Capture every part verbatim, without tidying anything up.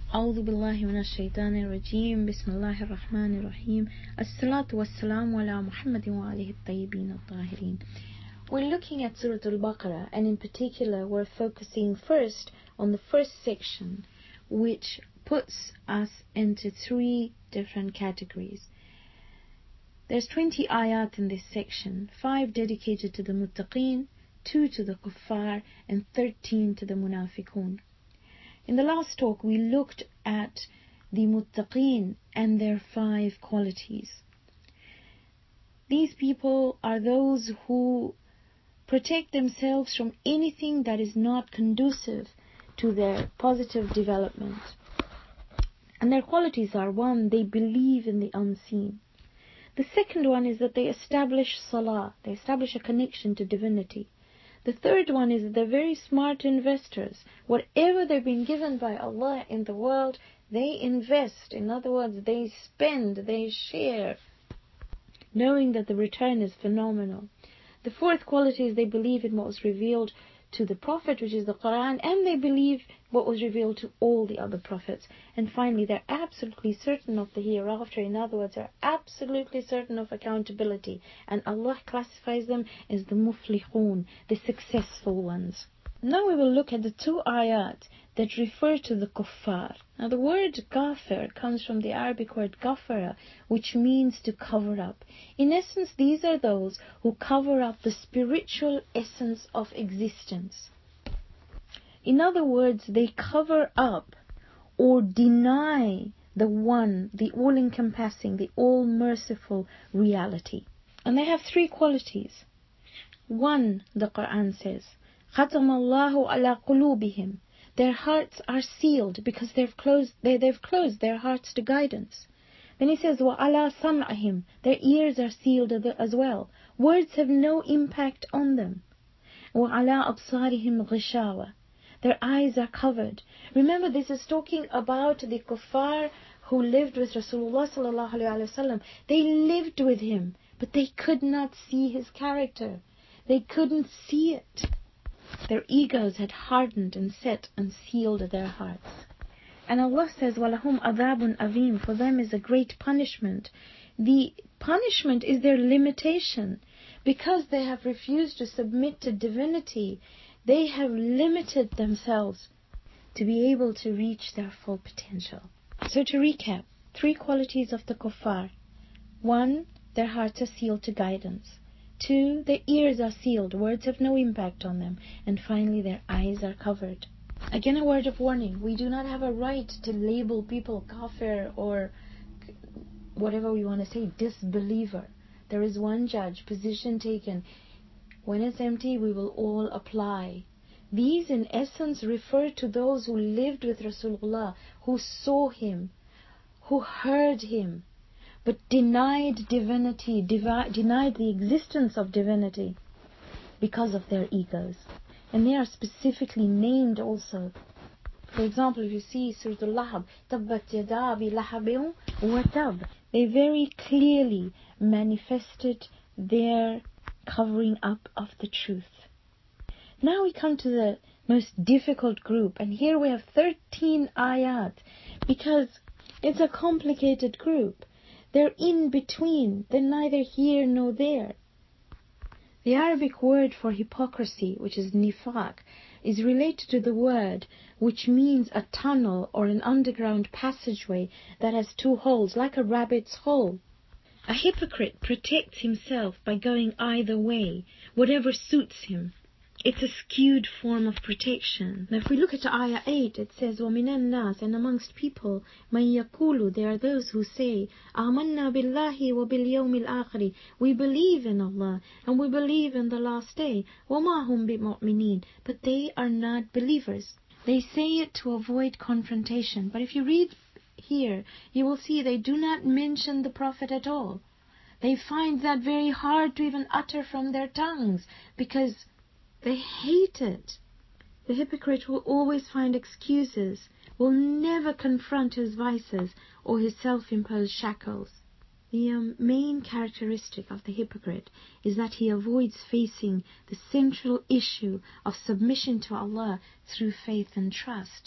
أعوذ بالله من الشيطان الرجيم بسم الله الرحمن الرحيم الصلاة والسلام على محمد وآله الطيبين الطاهرين. We're looking at Surah Al-Baqarah, and in particular we're focusing first on the first section, which puts us into three different categories. There's twenty ayat in this section, five dedicated to the muttaqeen, two to the kuffar, and thirteen to the munafiqun. In the last talk, we looked at the muttaqeen and their five qualities. These people are those who protect themselves from anything that is not conducive to their positive development. And their qualities are: one, they believe in the unseen. The second one is that they establish salah, they establish a connection to divinity. The third one is that they're very smart investors. Whatever they've been given by Allah in the world, they invest. In other words, they spend, they share, knowing that the return is phenomenal. The fourth quality is they believe in what was revealed to the Prophet, which is the Quran, and they believe what was revealed to all the other prophets. And finally, they're absolutely certain of the hereafter. In other words, they're absolutely certain of accountability. And Allah classifies them as the muflihun, the successful ones. Now we will look at the two ayat that refer to the kuffar. Now the word kafir comes from the Arabic word kafara, which means to cover up. In essence, these are those who cover up the spiritual essence of existence. In other words, they cover up or deny the one, the all-encompassing, the all-merciful reality. And they have three qualities. One, the Quran says, خَتَمَ اللَّهُ عَلَى قُلُوبِهِمْ. Their hearts are sealed because they've closed, they, they've closed their hearts to guidance. Then he says, وَعَلَى سَمْعِهِمْ. Their ears are sealed as well. Words have no impact on them. وَعَلَى أَبْصَارِهِمْ غِشَاوَةٌ. Their eyes are covered. Remember, this is talking about the kuffar who lived with Rasulullah sallallahu alaihi wasallam. They lived with him, but they could not see his character. They couldn't see it. Their egos had hardened and set and sealed their hearts. And Allah says, وَلَهُمْ عَذَابٌ أَذِيمٌ. For them is a great punishment. The punishment is their limitation. Because they have refused to submit to divinity, they have limited themselves to be able to reach their full potential. So to recap, three qualities of the kuffar. One, their hearts are sealed to guidance. Two, their ears are sealed, words have no impact on them. And finally, their eyes are covered. Again, a word of warning: we do not have a right to label people kafir or whatever we want to say, disbeliever. There is one judge, position taken. When it's empty, we will all apply. These in essence refer to those who lived with Rasulullah, who saw him, who heard him, but denied divinity, devi- denied the existence of divinity because of their egos. And they are specifically named also. For example, if you see Surah Al-Lahab, Tabbat yada abi lahabin wa tab, they very clearly manifested their covering up of the truth. Now we come to the most difficult group, and here we have thirteen ayat, because it's a complicated group. They're in between. They're neither here nor there. The Arabic word for hypocrisy, which is nifaq, is related to the word which means a tunnel or an underground passageway that has two holes, like a rabbit's hole. A hypocrite protects himself by going either way, whatever suits him. It's a skewed form of protection. Now if we look at Ayah eight, it says, وَمِنَ النَّاسِ, and amongst people, مَنْ يَقُولُ, there are those who say, آمَنَّا بِاللَّهِ وَبِالْيَوْمِ الْآخِرِ, we believe in Allah, and we believe in the last day, وَمَا هُمْ بِمُؤْمِنِينَ, but they are not believers. They say it to avoid confrontation, but if you read here, you will see they do not mention the Prophet at all. They find that very hard to even utter from their tongues, because they hate it. The hypocrite will always find excuses, will never confront his vices or his self-imposed shackles. The um, main characteristic of the hypocrite is that he avoids facing the central issue of submission to Allah through faith and trust.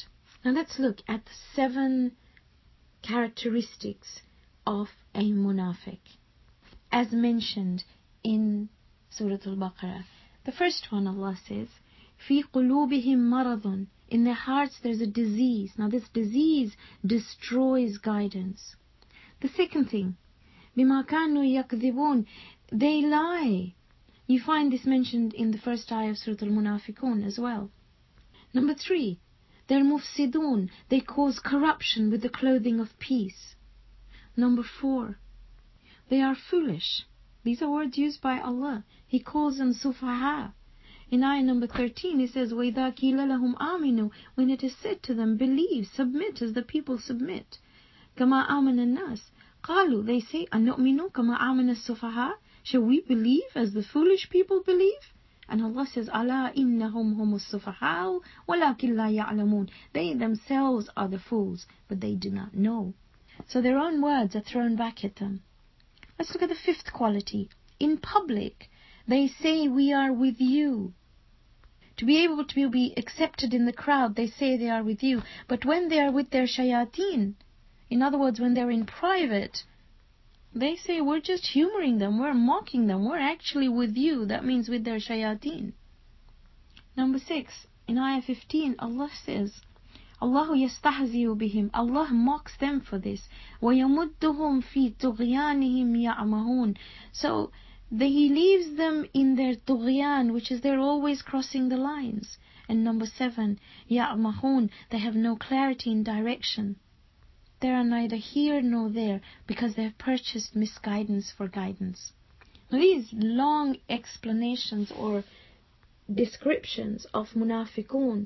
Now let's look at the seven characteristics of a munafiq, as mentioned in Surah Al-Baqarah. The first one, Allah says, فِي قُلُوبِهِمْ مَرَضٌ. In their hearts there's a disease. Now this disease destroys guidance. The second thing, بِمَا كَانُوا يَكْذِبُونَ. They lie. You find this mentioned in the first ayah of Surah Al-Munafiqun as well. Number three, they're mufsidun. They cause corruption with the clothing of peace. Number four, they are foolish. These are words used by Allah. He calls them sufaha. In ayah number thirteen, He says, وَإِذَا قِيلَ لَهُمْ آمِنُوا. When it is said to them, believe, submit as the people submit. كَمَا آمَنَ النَّاسِ. قَالُوا. They say, أَنُؤْمِنُوا كَمَا آمَنَ السُّفَهَاءُ. Shall we believe as the foolish people believe? And Allah says, أَلَا إِنَّهُمْ هُمُ السُّفَهَاءُ وَلَكِنْ لَا يَعْلَمُونَ. They themselves are the fools, but they do not know. So their own words are thrown back at them. Let's look at the fifth quality. In public, they say, we are with you. To be able to be accepted in the crowd, they say they are with you. But when they are with their shayateen, in other words, when they're in private, they say, we're just humoring them, we're mocking them, we're actually with you. That means with their shayateen. Number six, in ayah fifteen, Allah says, Allahu yastahzi'u bihim. Allah mocks them for this. وَيَمُدُّهُمْ فِي طُغْيَانِهِمْ يَعْمَهُونَ. So they, He leaves them in their tughyan, which is they're always crossing the lines. And number seven, يَعْمَهُونَ. They have no clarity in direction. They are neither here nor there because they have purchased misguidance for guidance. Now, these long explanations or descriptions of munafiqun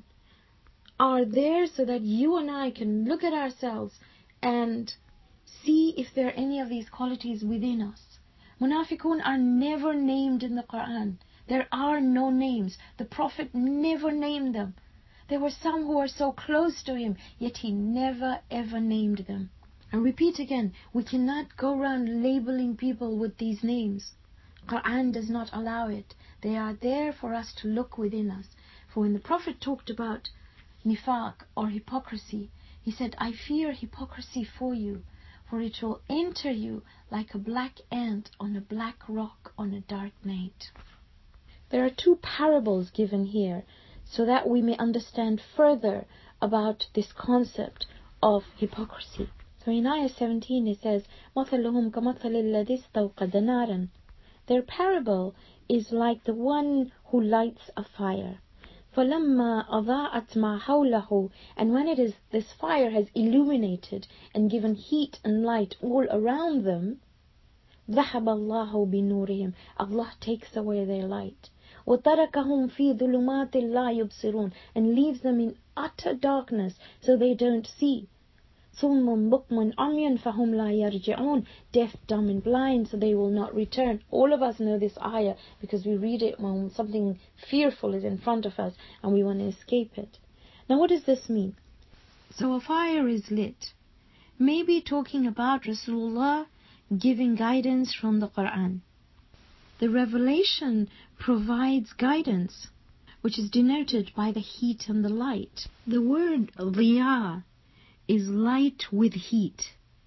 are there so that you and I can look at ourselves and see if there are any of these qualities within us. Munafiqun are never named in the Quran. There are no names. The Prophet never named them. There were some who were so close to him, yet he never ever named them. I repeat again, we cannot go around labeling people with these names. Quran does not allow it. They are there for us to look within us. For when the Prophet talked about nifaq or hypocrisy, he said, I fear hypocrisy for you, for it will enter you like a black ant on a black rock on a dark night. There are two parables given here so that we may understand further about this concept of hypocrisy. So in ayah seventeen it says, مَثَلُهُمْ كَمَثَلِ الَّذِي اسْتَوْقَدَ نَارًا. Their parable is like the one who lights a fire. فَلَمَّا أَضَاءَتْ مَا حَوْلَهُ. And when it is, this fire has illuminated and given heat and light all around them, ذَهَبَ اللَّهُ بِنُورِهِمْ. Allah takes away their light. وَتَرَكَهُمْ فِي ظُلُمَاتٍ لَا يُبْصِرُونَ. And leaves them in utter darkness so they don't see. ثُمٌّ بُكْمٌ عُمْيٌ فَهُمْ لَا يَرْجِعُونَ. Deaf, dumb and blind, so they will not return. All of us know this ayah because we read it when something fearful is in front of us and we want to escape it. Now what does this mean? So a fire is lit. Maybe talking about Rasulullah giving guidance from the Quran. The revelation provides guidance, which is denoted by the heat and the light. The word dhiya is light with heat.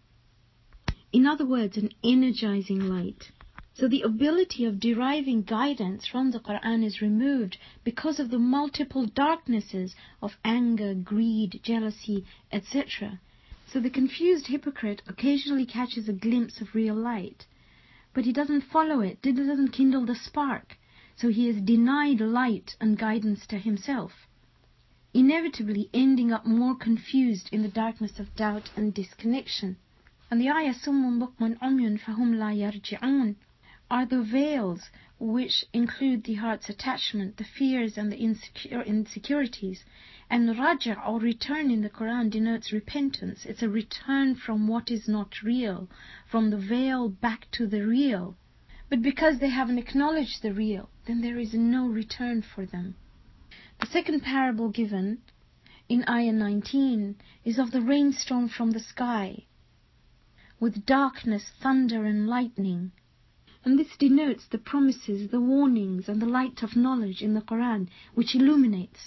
In other words, an energizing light. So the ability of deriving guidance from the Quran is removed because of the multiple darknesses of anger, greed, jealousy, et cetera. So the confused hypocrite occasionally catches a glimpse of real light, but he doesn't follow it, it doesn't kindle the spark. So he is denied light and guidance to himself, inevitably ending up more confused in the darkness of doubt and disconnection. And the ayah summun bukmun umyun fahum la yarji'un are the veils which include the heart's attachment, the fears and the insecure insecurities. And raja' or return in the Quran denotes repentance. It's a return from what is not real, from the veil back to the real. But because they haven't acknowledged the real, then there is no return for them. The second parable given in ayah nineteen is of the rainstorm from the sky, with darkness, thunder and lightning. And this denotes the promises, the warnings and the light of knowledge in the Quran, which illuminates.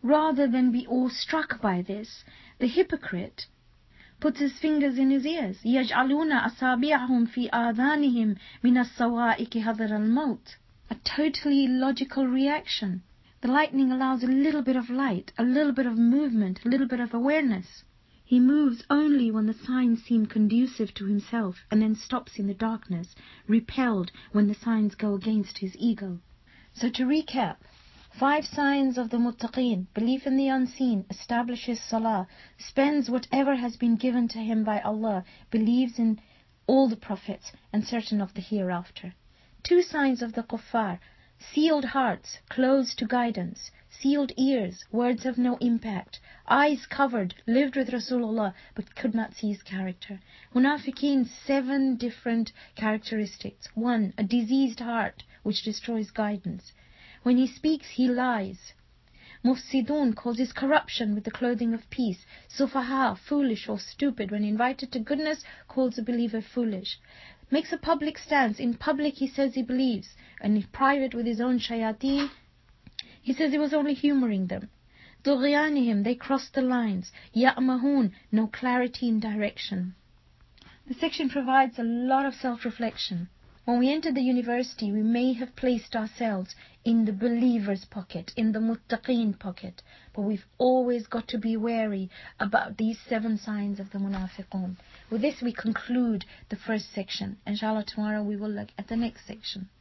rather than be awestruck by this, the hypocrite puts his fingers in his ears. يَجْعَلُونَ أَصَابِعَهُمْ فِي آذَانِهِمْ مِنَ الصَّوَائِكِ حَذَرَ الْمَوْتِ. A totally illogical reaction. The lightning allows a little bit of light, a little bit of movement, a little bit of awareness. He moves only when the signs seem conducive to himself, and then stops in the darkness, repelled when the signs go against his ego. So to recap, five signs of the muttaqeen: belief in the unseen, establishes salah, spends whatever has been given to him by Allah, believes in all the prophets, and certain of the hereafter. Two signs of the kuffar: sealed hearts, closed to guidance; sealed ears, words of no impact; eyes covered, lived with Rasulullah but could not see his character. Munafiqeen, seven different characteristics. One, a diseased heart which destroys guidance. When he speaks, he lies. Mufsidun causes corruption with the clothing of peace. Sufaha, foolish or stupid, when invited to goodness, calls a believer foolish. Makes a public stance. In public he says he believes, and in private with his own shayateen, he says he was only humoring them. Tughyanihim, they cross the lines. Ya'mahun, no clarity in direction. The section provides a lot of self-reflection. When we entered the university, we may have placed ourselves in the believer's pocket, in the muttaqeen pocket, but we've always got to be wary about these seven signs of the munafiqun. With this we conclude the first section. Inshallah, tomorrow we will look at the next section.